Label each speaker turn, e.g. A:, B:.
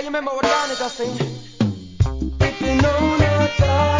A: Hey, you remember what Donnie just sing?
B: If you know not